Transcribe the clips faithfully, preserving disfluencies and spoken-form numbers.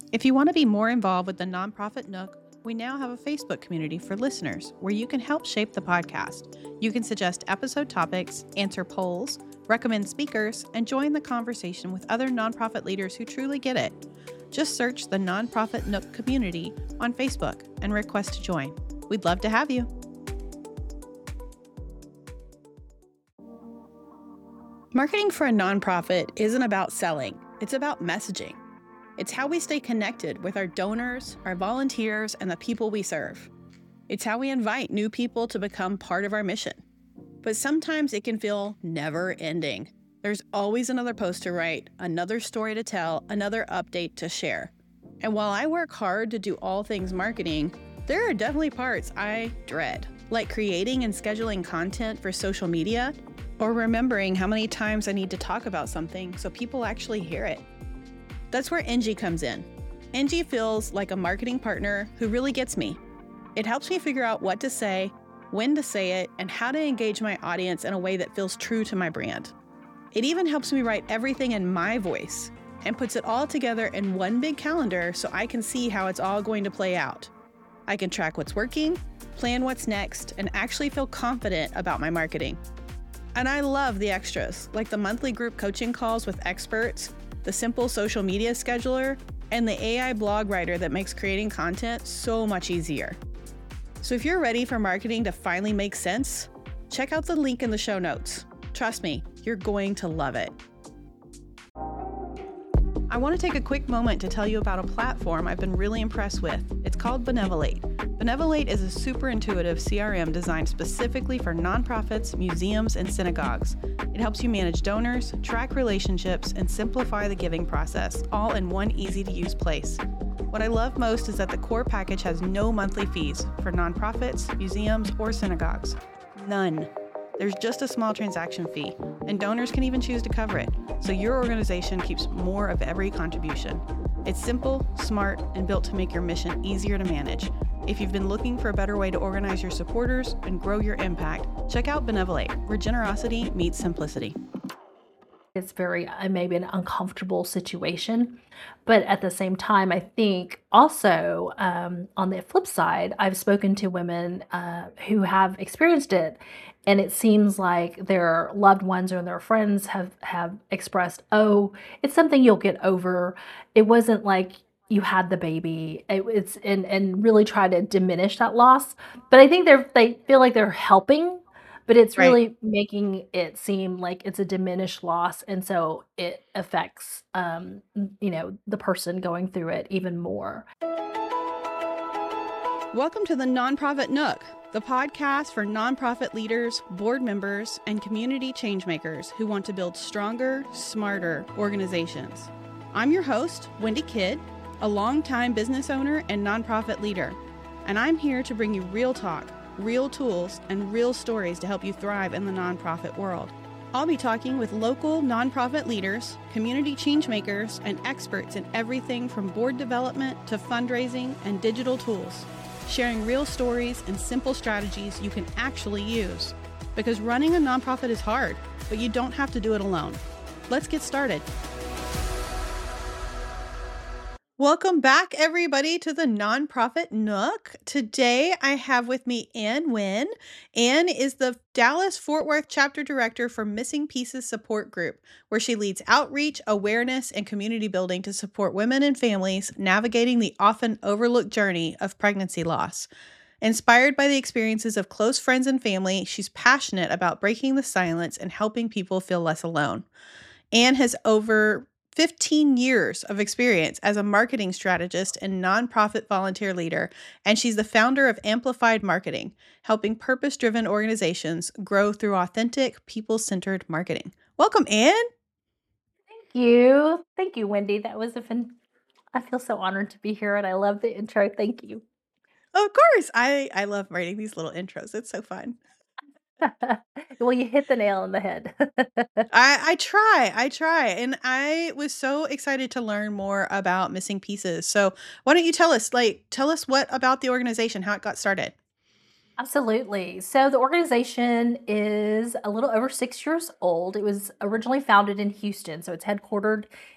If you want to be more involved with the Nonprofit Nook, we now have a Facebook community for listeners where you can help shape the podcast. You can suggest episode topics, answer polls, recommend speakers, and join the conversation with other nonprofit leaders who truly get it. Just search the Nonprofit Nook community on Facebook and request to join. We'd love to have you. Marketing for a nonprofit isn't about selling, it's about messaging. It's how we stay connected with our donors, our volunteers, and the people we serve. It's how we invite new people to become part of our mission. But sometimes it can feel never ending. There's always another post to write, another story to tell, another update to share. And while I work hard to do all things marketing, there are definitely parts I dread, like creating and scheduling content for social media, or remembering how many times I need to talk about something so people actually hear it. That's where Engie comes in. Engie feels like a marketing partner who really gets me. It helps me figure out what to say, when to say it, and how to engage my audience in a way that feels true to my brand. It even helps me write everything in my voice and puts it all together in one big calendar so I can see how it's all going to play out. I can track what's working, plan what's next, and actually feel confident about my marketing. And I love the extras, like the monthly group coaching calls with experts, the simple social media scheduler, and the A I blog writer that makes creating content so much easier. So if you're ready for marketing to finally make sense, check out the link in the show notes. Trust me, you're going to love it. I want to take a quick moment to tell you about a platform I've been really impressed with. It's called Benevolate. Benevolate is a super intuitive C R M designed specifically for nonprofits, museums, and synagogues. It helps you manage donors, track relationships, and simplify the giving process, all in one easy-to-use place. What I love most is that the core package has no monthly fees for nonprofits, museums, or synagogues. None. There's just a small transaction fee, and donors can even choose to cover it, so your organization keeps more of every contribution. It's simple, smart, and built to make your mission easier to manage. If you've been looking for a better way to organize your supporters and grow your impact, check out Benevolate, where generosity meets simplicity. It's very uh, maybe an uncomfortable situation, but at the same time, I think also um, on the flip side, I've spoken to women uh, who have experienced it, and it seems like their loved ones or their friends have have expressed, "Oh, it's something you'll get over. It wasn't like you had the baby." It, it's and and really try to diminish that loss, but I think they're they feel like they're helping. But it's Right. really making it seem like it's a diminished loss, and so it affects, um, you know, the person going through it even more. Welcome to the Nonprofit Nook, the podcast for nonprofit leaders, board members, and community changemakers who want to build stronger, smarter organizations. I'm your host, Wendy Kidd, a longtime business owner and nonprofit leader, and I'm here to bring you real talk, real tools, and real stories to help you thrive in the nonprofit world. I'll be talking with local nonprofit leaders, community changemakers, and experts in everything from board development to fundraising and digital tools, sharing real stories and simple strategies you can actually use. Because running a nonprofit is hard, but you don't have to do it alone. Let's get started. Welcome back, everybody, to the Nonprofit Nook. Today, I have with me Ann Wynn. Ann is the Dallas-Fort Worth Chapter Director for Missing Pieces Support Group, where she leads outreach, awareness, and community building to support women and families navigating the often overlooked journey of pregnancy loss. Inspired by the experiences of close friends and family, she's passionate about breaking the silence and helping people feel less alone. Ann has over fifteen years of experience as a marketing strategist and nonprofit volunteer leader, and she's the founder of Amplified Marketing, helping purpose-driven organizations grow through authentic, people-centered marketing. Welcome, Ann. Thank you. Thank you, Wendy. That was a fun. I feel so honored to be here, and I love the intro. Thank you. Of course. I, I love writing these little intros. It's so fun. Well, you hit the nail on the head. I, I try, I try. And I was so excited to learn more about Missing Pieces. So why don't you tell us, like, tell us what about the organization, how it got started? Absolutely. So the organization is a little over six years old. It was originally founded in Houston, so it's headquartered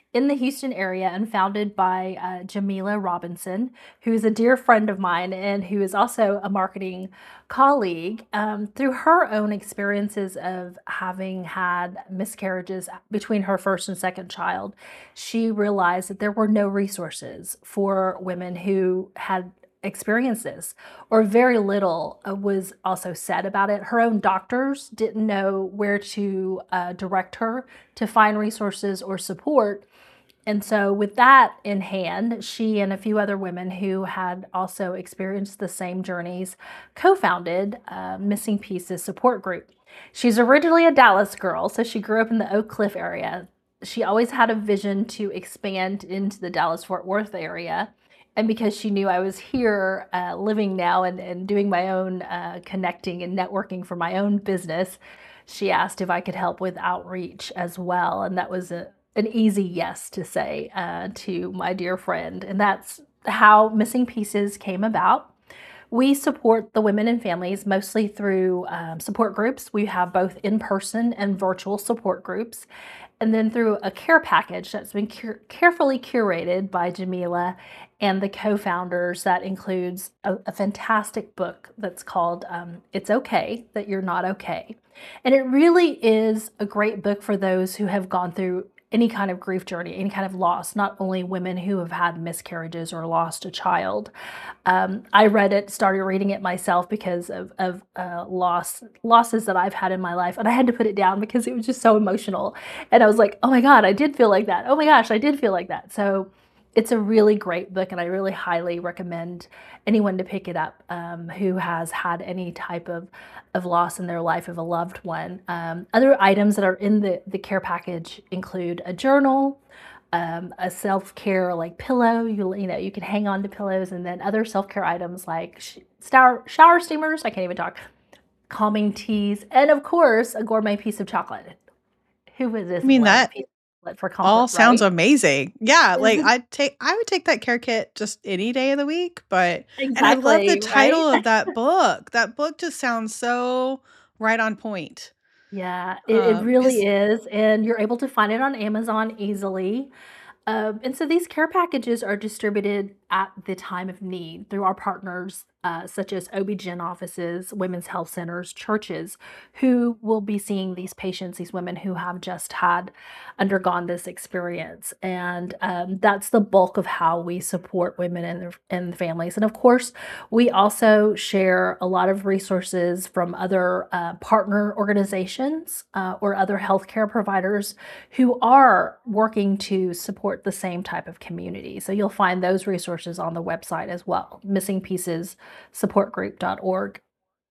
in the Houston area and founded by uh, Jamila Robinson, who is a dear friend of mine and who is also a marketing colleague. Um, through her own experiences of having had miscarriages between her first and second child, she realized that there were no resources for women who had experiences, or very little uh, was also said about it. Her own doctors didn't know where to uh, direct her to find resources or support. And so, with that in hand, she and a few other women who had also experienced the same journeys co founded uh, Missing Pieces Support Group. She's originally a Dallas girl, so she grew up in the Oak Cliff area. She always had a vision to expand into the Dallas Fort Worth area. And because she knew I was here uh, living now and, and doing my own uh, connecting and networking for my own business, she asked if I could help with outreach as well. And that was a, an easy yes to say uh, to my dear friend. And that's how Missing Pieces came about. We support the women and families mostly through um, support groups. We have both in-person and virtual support groups. And then through a care package that's been cur- carefully curated by Jamila and the co-founders. That includes a, a fantastic book that's called um, It's Okay That You're Not Okay. And it really is a great book for those who have gone through any kind of grief journey, any kind of loss, not only women who have had miscarriages or lost a child. Um, I read it, started reading it myself because of, of uh, loss losses that I've had in my life. And I had to put it down because it was just so emotional. And I was like, oh my God, I did feel like that. Oh my gosh, I did feel like that. So it's a really great book, and I really highly recommend anyone to pick it up um, who has had any type of, of loss in their life of a loved one. Um, other items that are in the, the care package include a journal, um, a self-care like pillow, you, you know, you can hang on to pillows, and then other self-care items like sh- shower, shower steamers, I can't even talk, calming teas, and of course, a gourmet piece of chocolate. Who would I this mean, want a that piece of chocolate for all comfort, sounds right? amazing. Yeah, like I'd take I would take that care kit just any day of the week, but and I love the Exactly, right? title of that book. That book just sounds so right on point. Yeah, it, it Um, really 'cause is. And you're able to find it on Amazon easily. Um, and so these care packages are distributed at the time of need through our partners, uh, such as O B G Y N offices, women's health centers, churches, who will be seeing these patients, these women who have just had undergone this experience. And um, that's the bulk of how we support women and their and families. And of course, we also share a lot of resources from other uh, partner organizations uh, or other healthcare providers who are working to support the same type of community. So you'll find those resources on the website as well, missing pieces support group dot org.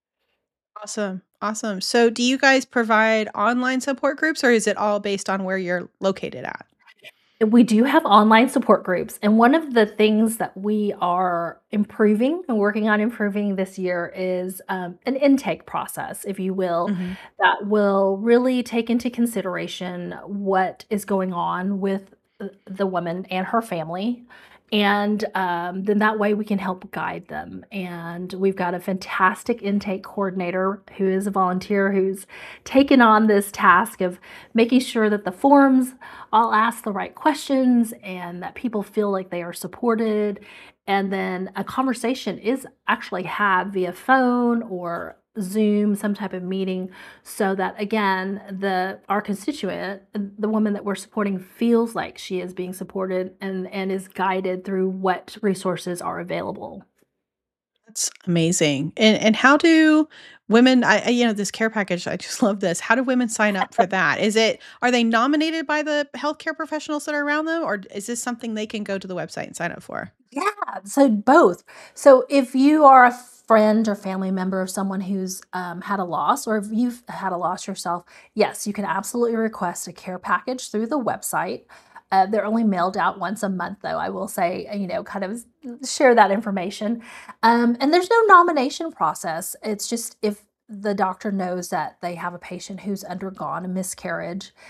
awesome. Awesome. So do you guys provide online support groups, or is it all based on where you're located at? We do have online support groups, and one of the things that we are improving and working on improving this year is um, an intake process, if you will, Mhm. that will really take into consideration what is going on with uh, the woman and her family. And um, then that way we can help guide them. And we've got a fantastic intake coordinator who is a volunteer who's taken on this task of making sure that the forms all ask the right questions and that people feel like they are supported. And then a conversation is actually had via phone or Zoom, some type of meeting, so that again, the our constituent, the woman that we're supporting, feels like she is being supported and and is guided through what resources are available. That's amazing. And and how do women I, I you know, this care package, I just love this. How do women sign up for that? Is it are they nominated by the healthcare professionals that are around them, or is this something they can go to the website and sign up for? Yeah, so both. So if you are a friend or family member of someone who's um, had a loss, or if you've had a loss yourself, yes, you can absolutely request a care package through the website. Uh, they're only mailed out once a month, though, I will say, uh, you know, kind of share that information. Um, and there's no nomination process. It's just if the doctor knows that they have a patient who's undergone a miscarriage,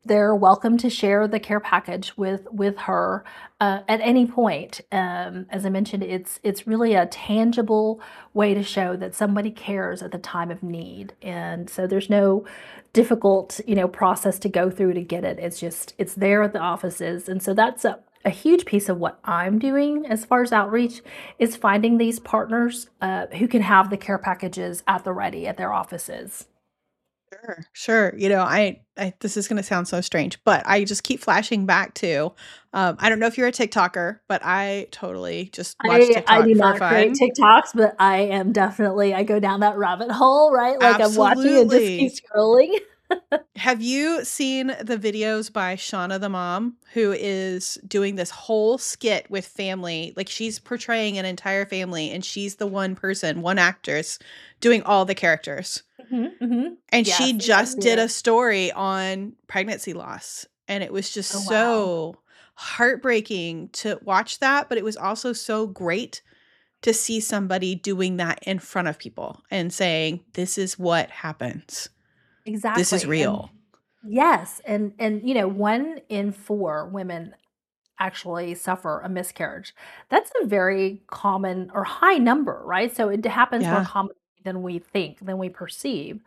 they're welcome to share the care package with with her uh, at any point. Um, as I mentioned, it's it's really a tangible way to show that somebody cares at the time of need, and so there's no difficult, you know, process to go through to get it. It's just it's there at the offices, and so that's a a huge piece of what I'm doing as far as outreach is finding these partners uh, who can have the care packages at the ready at their offices. Sure, sure. You know, I, I this is going to sound so strange, but I just keep flashing back to, um, I don't know if you're a TikToker, but I totally just watch I I TikTok do for not create fun. TikToks, but I am definitely I go down that rabbit hole, right? Like, I'm watching and just keep Absolutely. scrolling. Have you seen the videos by Shauna the mom, who is doing this whole skit with family? Like she's portraying an entire family, and she's the one person, one actress, doing all the characters. Mhm, mhm. And she Yes, yes, I've just seen did a it. story on pregnancy loss, and it was just Oh, wow. so heartbreaking to watch that, but it was also so great to see somebody doing that in front of people and saying, "This is what happens. This is Exactly, and real." yes, and and, you know, one in four women actually suffer a miscarriage. That's a very common or high number, right? So it happens more Yeah. commonly than we think, than we perceive.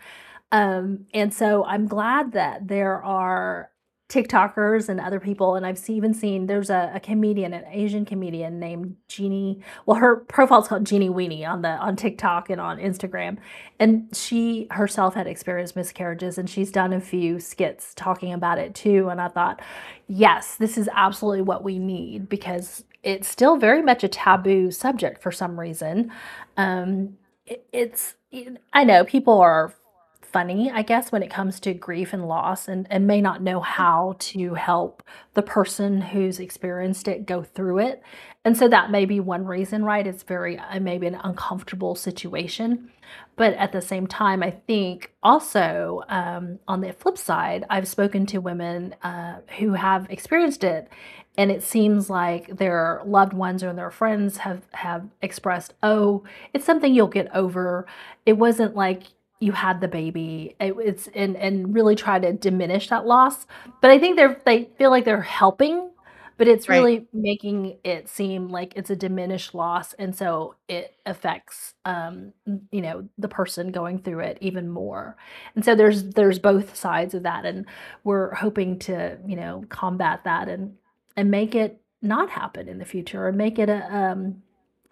Um, and so I'm glad that there are TikTokers and other people, and I've see, even seen there's a, a comedian, an Asian comedian named Jeannie. Well, her profile's called Jeannie Weenie on the on TikTok and on Instagram, and she herself had experienced miscarriages, and she's done a few skits talking about it too. And I thought, yes, this is absolutely what we need because it's still very much a taboo subject for some reason. Um, it, it's I know people are funny, I guess, when it comes to grief and loss and, and may not know how to help the person who's experienced it go through it. And so that may be one reason, right? It's very, uh, maybe an uncomfortable situation. But at the same time, I think also um, on the flip side, I've spoken to women uh, who have experienced it. And it seems like their loved ones or their friends have, have expressed, oh, it's something you'll get over. It wasn't like you had the baby. It, it's and and really try to diminish that loss. But I think they're they feel like they're helping, but it's Right. really making it seem like it's a diminished loss, and so it affects um, you know, the person going through it even more. And so there's there's both sides of that, and we're hoping to, you know, combat that and and make it not happen in the future or make it a um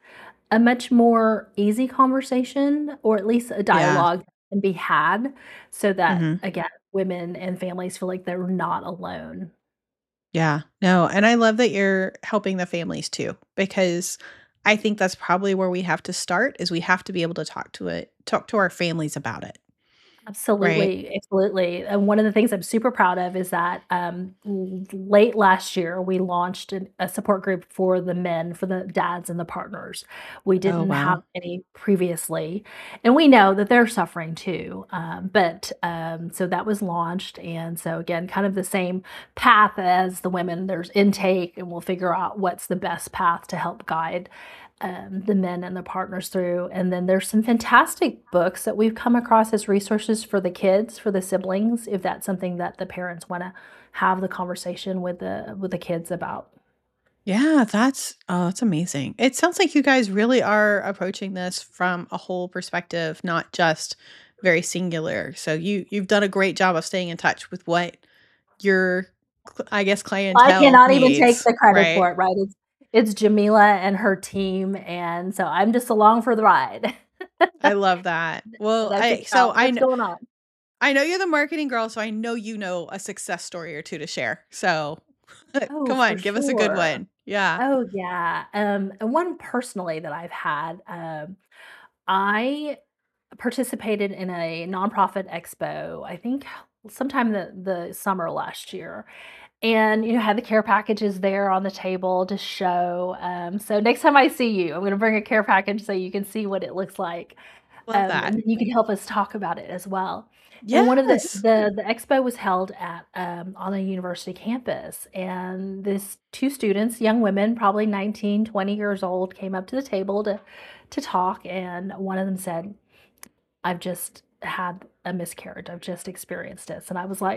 a much more easy conversation or at least a Yeah. dialogue that can be had so that, Mhm. again, women and families feel like they're not alone. Yeah. No, and I love that you're helping the families too, because I think that's probably where we have to start is we have to be able to talk to it talk to our families about it, right? Absolutely, absolutely, and one of the things I'm super proud of is that, um, l late last year, we launched an a support group for the men, for the dads and the partners. We Oh, didn't have wow. any previously, and we know that they're suffering too, um, but, um, so that was launched, and so again, kind of the same path as the women, there's intake, and we'll figure out what's the best path to help guide um, the men and the partners through. And then there's some fantastic books that we've come across as resources for the kids, for the siblings, if that's something that the parents want to have the conversation with the with the kids about. Yeah, that's oh, that's amazing. It sounds like you guys really are approaching this from a whole perspective, not just very singular. So you you've done a great job of staying in touch with what your cl- I guess I clientele cannot even take needs, the credit right? for it, right? It's it's Jamila and her team, and so I'm just along for the ride. I love that. Well, That's I so about I what's know going on. I know you're the marketing girl, so I know you know a success story or two to share. So Oh, come for on, give us a good sure. one. Yeah. Oh, yeah. Um, and one personally that I've had, um, I participated in a nonprofit expo, I think sometime the the summer last year. And, you know, had the care packages there on the table to show. Um, so next time I see you, I'm gonna bring a care package so you can see what it looks like. Love Um, and that. then you can help us talk about it as well. And one of the Yes. the the expo was held at um, on a university campus, and this two students, young women, probably nineteen, twenty years old, came up to the table to to talk, and one of them said, I've just had a miscarriage. I've just experienced this. And I was like,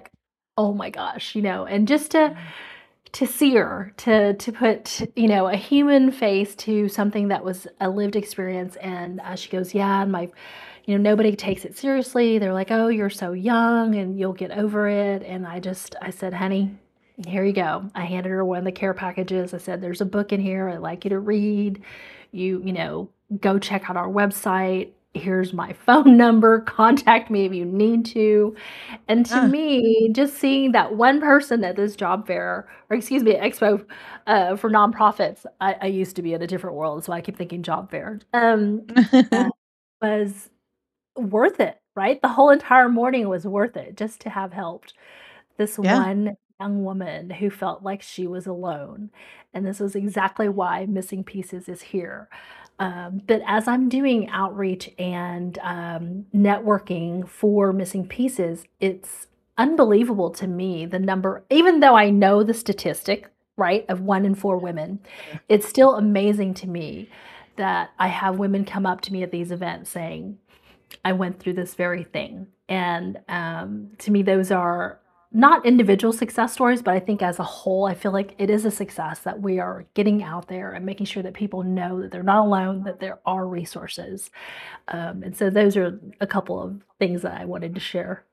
Oh my gosh, you know, and just to Mm. to see her, to to put, you know, a human face to something that was a lived experience, and, uh, she goes, "Yeah, and my you know, nobody takes it seriously. They're like, 'Oh, you're so young and you'll get over it.'" And I just I said, "Honey, here you go." I handed her one of the care packages. I said, "There's a book in here I'd like you to read. You, you know, go check out our website. Here's my phone number. Contact me if you need to." And to Yeah. me, just seeing that one person at this job fair, or excuse me, expo, uh, for nonprofits, I, I used to be in a different world, so I keep thinking job fair, um, uh, was worth it, right? The whole entire morning was worth it just to have helped this Yeah. one young woman who felt like she was alone. And this was exactly why Missing Pieces is here. Um, but as I'm doing outreach and um, networking for Missing Pieces, it's unbelievable to me the number, even though I know the statistic, right, of one in four women, it's still amazing to me that I have women come up to me at these events saying, I went through this very thing. And um, to me, those are not individual success stories, but I think as a whole, I feel like it is a success that we are getting out there and making sure that people know that they're not alone, that there are resources. Um, and so those are a couple of things that I wanted to share.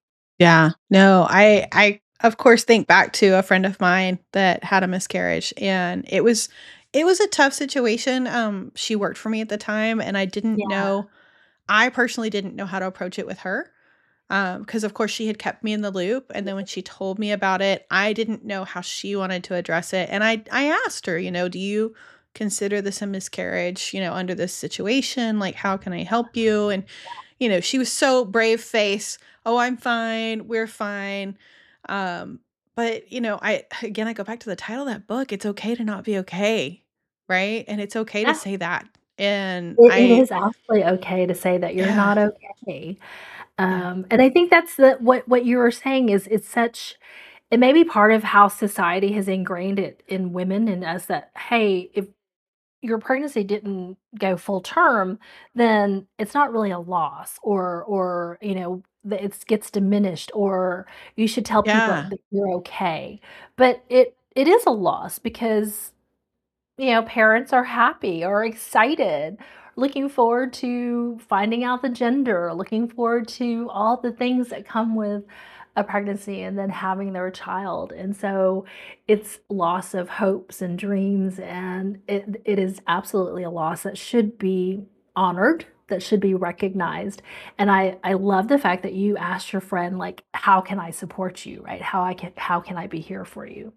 Yeah. No, I I of course think back to a friend of mine that had a miscarriage, and it was it was a tough situation. Um she worked for me at the time, and I didn't Yeah. know I personally didn't know how to approach it with her. Um because of course she had kept me in the loop, and then when she told me about it, I didn't know how she wanted to address it. And I I asked her, you know, "Do you consider this a miscarriage, you know, under this situation? Like how can I help you?" And you know, she was so brave face. "Oh, I'm fine. We're fine." Um, but, you know, I again, I go back to the title of that book. It's okay to not be okay, right? And it's okay to Yeah. say that. And It, it I is absolutely okay to say that you're yeah, not okay. yeah, Um, and I think that's the what what you were saying is it's such it may be part of how society has ingrained it in women and us that, hey, if your pregnancy didn't go full term, then it's not really a loss or or, you know, that it gets diminished or you should tell people yeah, that you're okay. But it it is a loss because you know, parents are happy or excited, looking forward to finding out the gender, looking forward to all the things that come with a pregnancy and then having their child. And so it's loss of hopes and dreams. And it, it is absolutely a loss that should be honored, that should be recognized. And I, I love the fact that you asked your friend, like, how can I support you? Right? How I can how can I be here for you?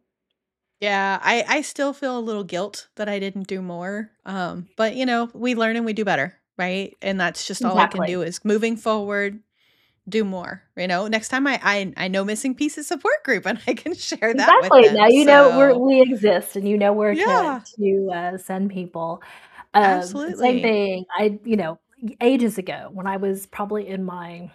yeah. I I still feel a little guilt that I didn't do more. Um, but you know, we learn and we do better, right? And that's just all I can Exactly. do is moving forward, do more. You know, next time I I I know Missing Pieces support group, and I can share that with Exactly, now them. you know we're So we exist and you know where to yeah, to, uh, send people. Um, same absolutely. thing, I you know, ages ago, when I was probably in my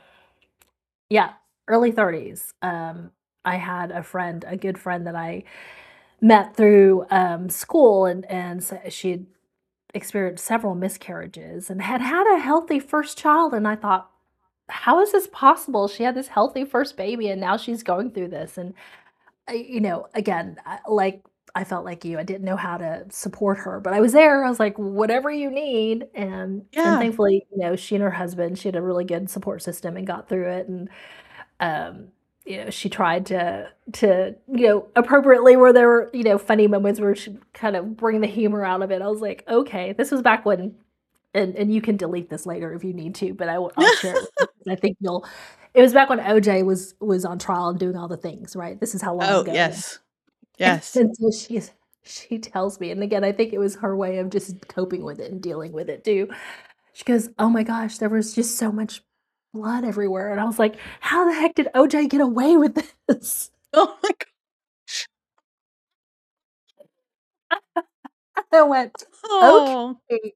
yeah, early thirties, um, I had a friend, a good friend that I met through, um, school, and and so she had experienced several miscarriages and had had a healthy first child, and I thought, "How is this possible? She had this healthy first baby, and now she's going through this," and I you know, again, I like, I felt like you, I didn't know how to support her, but I was there, I was like, "Whatever you need," and and Yeah. thankfully, you know, she and her husband, she had a really good support system and got through it, and, um, you know, she tried to to, you know, appropriately where there were, you know, funny moments where she kind of bring the humor out of it. I was like, "Okay." This was back when and and you can delete this later if you need to, but I will I'll share it with you 'cause I think you'll it was back when O J was was on trial and doing all the things, right? This is how long Oh, ago it was. yes. Yes. And so she's she tells me, and again, I think it was her way of just coping with it and dealing with it too. She goes, "Oh my gosh, there was just so much blood everywhere." And I was like, "How the heck did O J get away with this?" Oh my gosh. I went, Oh. "Okay,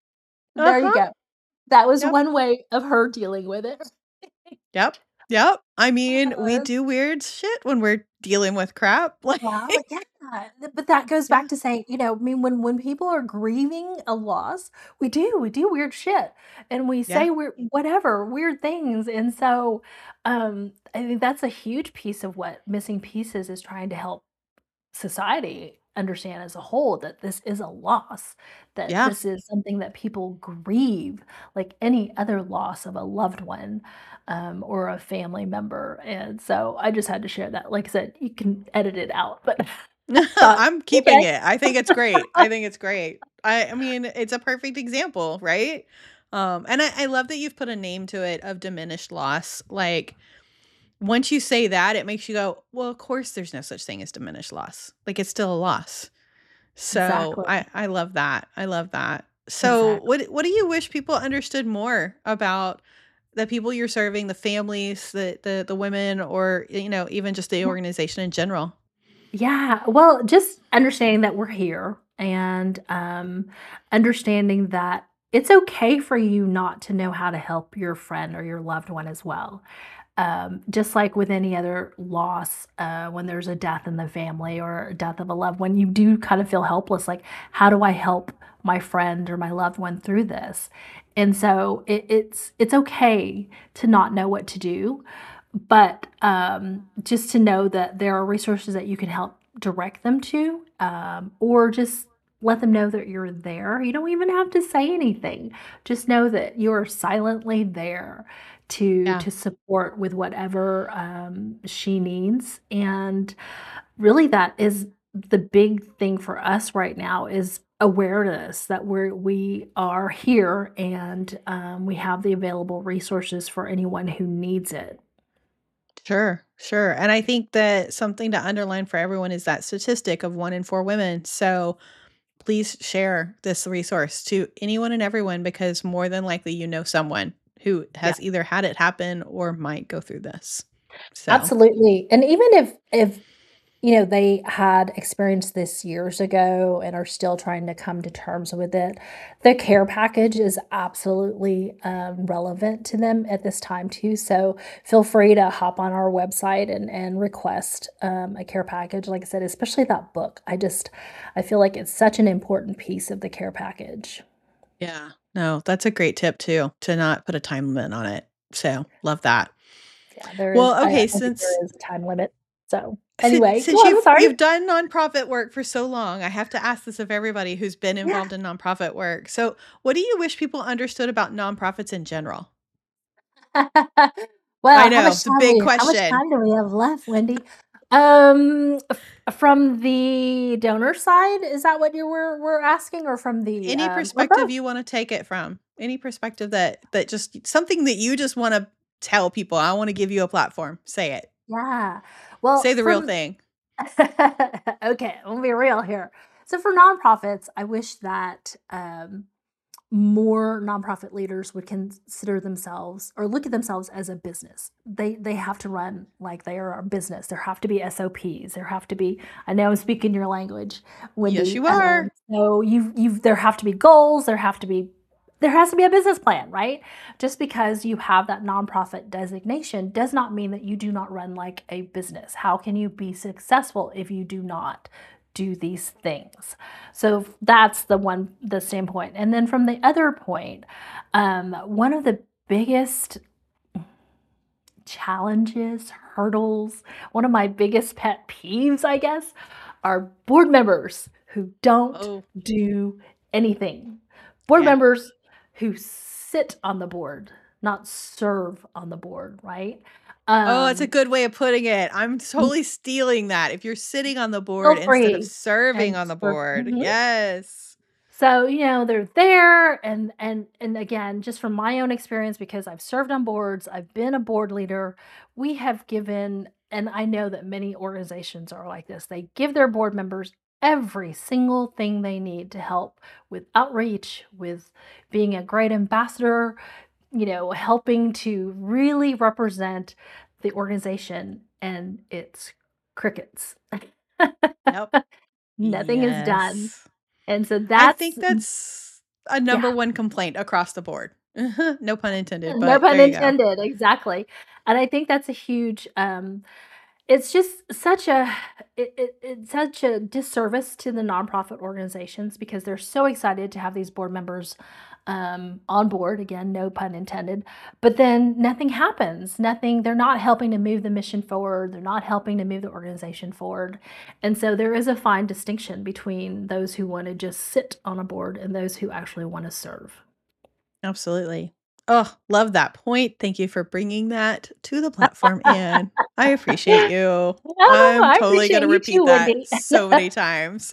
there you Uh-huh. go." That was Yep. one way of her dealing with it. Yep. Yep. I mean, we Yes. do weird shit when we're dealing with crap. Like, Well, yeah, th but that goes back yeah, to saying, you know, I mean, when when people are grieving a loss, we do, we do weird shit, and we yeah, say weird whatever, weird things, and so, um, I think that's a huge piece of what Missing Pieces is trying to help society understand as a whole, that this is a loss, that yeah. this is something that people grieve like any other loss of a loved one, um, or a family member, and so I just had to share that. Like I said, you can edit it out, but I thought, I'm keeping "Okay." it. I think it's great. I think it's great. I I mean, it's a perfect example, right? Um, and I, I love that you've put a name to it of diminished loss. Like, once you say that, it makes you go, well, of course there's no such thing as diminished loss. Like, it's still a loss. So Exactly, I I love that. I love that. So exactly. what what do you wish people understood more about the people you're serving, the families, the the the women, or you know, even just the organization in general? Yeah, well, just understanding that we're here and, um, understanding that it's okay for you not to know how to help your friend or your loved one as well. Um, just like with any other loss, uh, when there's a death in the family or a death of a loved one, you do kind of feel helpless, like, "How do I help my friend or my loved one through this?" And so it it's it's okay to not know what to do, but, um, just to know that there are resources that you can help direct them to, um, or just let them know that you're there. You don't even have to say anything. Just know that you're silently there to Yeah. to support with whatever, um, she needs, and really that is the big thing for us right now is awareness that we're we are here and, um, we have the available resources for anyone who needs it. Sure, sure. And I think that something to underline for everyone is that statistic of one in four women. So please share this resource to anyone and everyone because more than likely you know someone who Yeah. has either had it happen or might go through this. So, Absolutely, and even if if, you know, they had experienced this years ago and are still trying to come to terms with it, the care package is absolutely, um, relevant to them at this time too, so feel free to hop on our website and and request, um, a care package, like I said, especially that book. I just I feel like it's such an important piece of the care package. yeah. No, that's a great tip too, to not put a time limit on it. So, love that. Yeah, there is Well, I okay, I think since there is a time limit. So, since anyway, go since on, I'm you've sorry. you've done nonprofit work for so long, I have to ask this of everybody who's been Yeah. involved in nonprofit work. So, what do you wish people understood about nonprofits in general? I Well, how know, much it's a time big we how much question. time do we have left, Wendy? Um, f from the donor side, is that what you were were asking, or from the, Any um or perspective both? you wanna take it from. Any perspective that that just something that you just wanna tell people, "I wanna give you a platform." Say it. Yeah. Well, Say the real from thing. okay, we'll be real here. So for nonprofits, I wish that, um more nonprofit leaders would consider themselves or look at themselves as a business. They they have to run like they are a business. There have to be S O Ps. There have to be. I know I'm speaking your language, Yes, Wendy. you Um, are. so you you there have to be goals. There have to be there has to be a business plan, right? Just because you have that nonprofit designation does not mean that you do not run like a business. How can you be successful if you do not do these things? So that's the one the standpoint. And then from the other point, um, one of the biggest challenges, hurdles, one of my biggest pet peeves, I guess, are board members who don't Oh, do anything. Board yeah. members who sit on the board, not serve on the board, right? Oh, that's a Um, good way of putting it. I'm totally stealing that. If you're sitting on the board feel instead of free serving and on the serve. board. Mhm. Yes. So, you know, they're there and and and again, just from my own experience because I've served on boards, I've been a board leader, we have given and I know that many organizations are like this. They give their board members every single thing they need to help with outreach, with being a great ambassador, you know, helping to really represent the organization and it's crickets. Yep. Nothing is done. Yes. And so I that's think that's a yeah. number one complaint across the board. No pun intended, No but pun there you go. intended, exactly. And I think that's a huge, um it's just such a it it it's such a disservice to the nonprofit organizations because they're so excited to have these board members, um, on board, again, no pun intended, but then nothing happens. Nothing they're not helping to move the mission forward, they're not helping to move the organization forward, and so there is a fine distinction between those who wanna just sit on a board and those who actually wanna serve. Absolutely. Oh, love that point. Thank you for bringing that to the platform, Anne. I appreciate you. Oh, I'm I totally appreciate gonna you repeat too, that Wendy. so many times.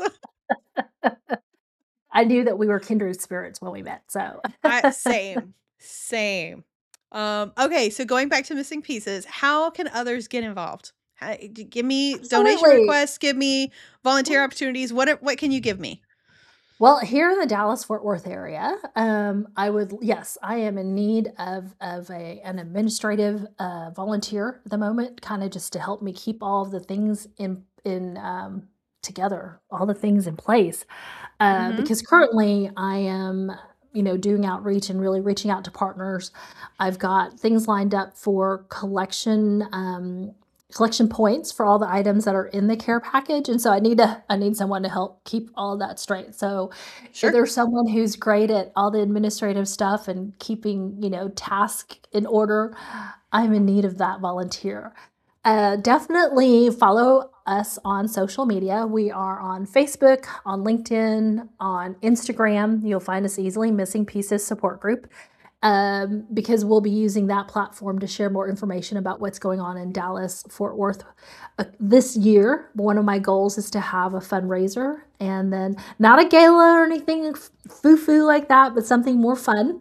I knew that we were kindred spirits when we met, so I same, same. Um, okay, so going back to missing pieces, how can others get involved? How, d- give me donation Absolutely. requests, give me volunteer opportunities. What are- what can you give me? Well, here in the Dallas-Fort Worth area, um, I would yes, I am in need of of a an administrative, uh, volunteer at the moment, kinda just to help me keep all of the things in in, um, together, all the things in place, uh, Mhm. because currently I am, you know, doing outreach and really reaching out to partners. I've got things lined up for collection, um, collection points for all the items that are in the care package, and so I need to I need someone to help keep all of that straight. So, if Sure. there's someone who's great at all the administrative stuff and keeping, you know, task in order, I'm in need of that volunteer. Uh, definitely follow us on social media. We are on Facebook, on LinkedIn, on Instagram. You'll find us easily, Missing Pieces Support Group, um, because we'll be using that platform to share more information about what's going on in Dallas, Fort Worth. Uh, this year, one of my goals is to have a fundraiser and then not a gala or anything foo foo like that, but something more fun.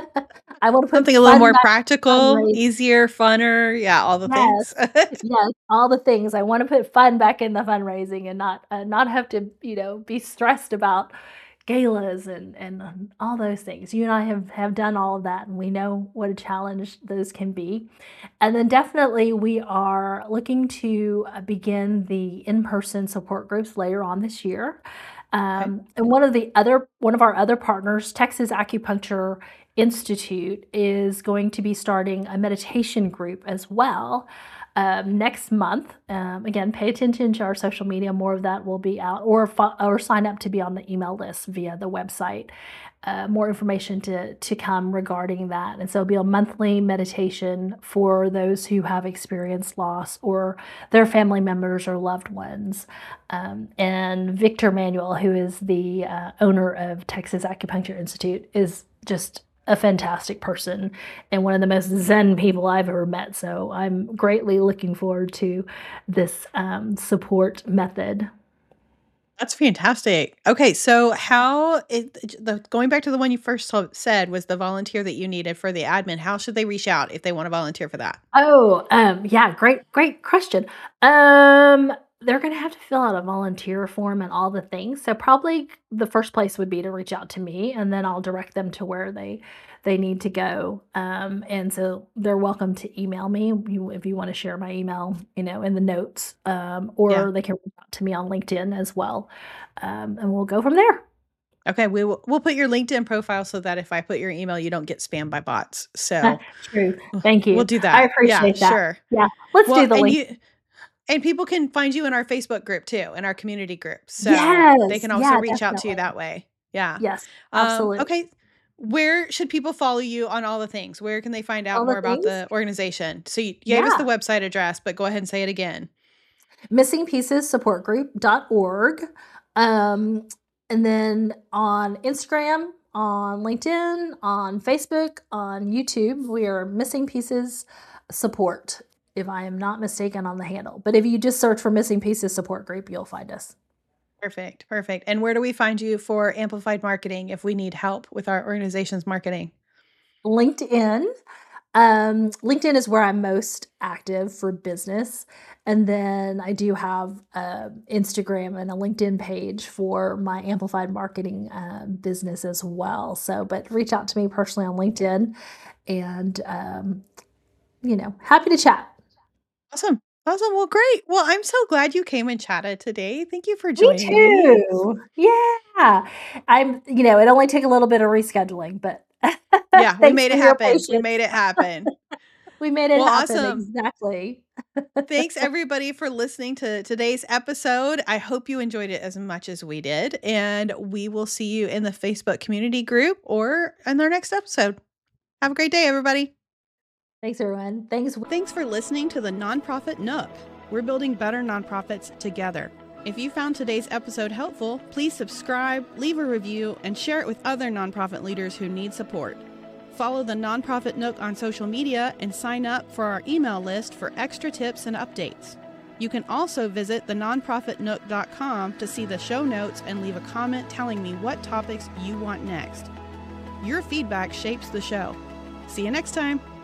I want to put Something a little fun more back in practical, fundraising. easier, funner. Yeah, all the Yes. things. Yes, all the things. I wanna put fun back in the fundraising and not, uh, not have to, you know, be stressed about galas and and, um, all those things. You and I have have done all of that, and we know what a challenge those can be. And then definitely we are looking to, uh, begin the in-person support groups later on this year. Okay. Um, and one of the other one of our other partners, Texas Acupuncture Institute, is going to be starting a meditation group as well, um, next month. Um, again, pay attention to our social media. More of that will be out, or fo- or sign up to be on the email list via the website. Uh, more information to to come regarding that, and so it'll be a monthly meditation for those who have experienced loss or their family members or loved ones. Um, and Victor Manuel, who is the uh, owner of Texas Acupuncture Institute, is just a fantastic person and one of the most zen people I've ever met. So I'm greatly looking forward to this um, support method. That's fantastic. Okay, so how it the going back to the one you first to said was the volunteer that you needed for the admin, how should they reach out if they wanna volunteer for that? Oh, um, yeah, great, great question. Um, they're gonna have to fill out a volunteer form and all the things. So probably the first place would be to reach out to me, and then I'll direct them to where they they need to go. Um, and so they're welcome to email me you, if you want to share my email, you know, in the notes, um, Yeah. or they can reach out to me on LinkedIn as well, um, and we'll go from there. Okay, we will we'll put your LinkedIn profile so that if I put your email, you don't get spammed by bots. So, True. uh, Thank we'll you. do I that. Yeah, appreciate that. sure. Yeah, let's Well, do the and link. you and people can find you in our Facebook group too, in our community group. So, they Yes. can also Yeah, reach out to you definitely. that way. Yeah. Yes, Um, absolutely. okay, where should people follow you on all the things? Where can they find out All more the about things? the organization? So, you gave us the Yeah. website address, but go ahead and say it again. missing pieces support group dot org. Um, and then on Instagram, on LinkedIn, on Facebook, on YouTube, we are Missing Pieces Support, if I am not mistaken on the handle. But if you just search for Missing Pieces Support Group, you'll find us. Perfect, perfect. And where do we find you for amplified marketing if we need help with our organization's marketing? LinkedIn. Um, LinkedIn is where I'm most active for business. And then I do have uh, Instagram and a LinkedIn page for my amplified marketing uh, business as well. So, but reach out to me personally on LinkedIn and, um, you know, happy to chat. Awesome. Awesome. Well, great. Well, I'm so glad you came and chatted today. Thank you for Me joining me. too. Yeah. I'm, you know, it only took a little bit of rescheduling, but Yeah, we thanks made for it your happen. We patience. made it happen. We made it Well, happen. awesome. Exactly. Thanks everybody for listening to today's episode. I hope you enjoyed it as much as we did, and we will see you in the Facebook community group or in our next episode. Have a great day, everybody. Thanks, everyone. Thanks. Thanks for listening to the Nonprofit Nook. We're building better nonprofits together. If you found today's episode helpful, please subscribe, leave a review, and share it with other nonprofit leaders who need support. Follow the Nonprofit Nook on social media and sign up for our email list for extra tips and updates. You can also visit the nonprofit nook dot com to see the show notes and leave a comment telling me what topics you want next. Your feedback shapes the show. See you next time.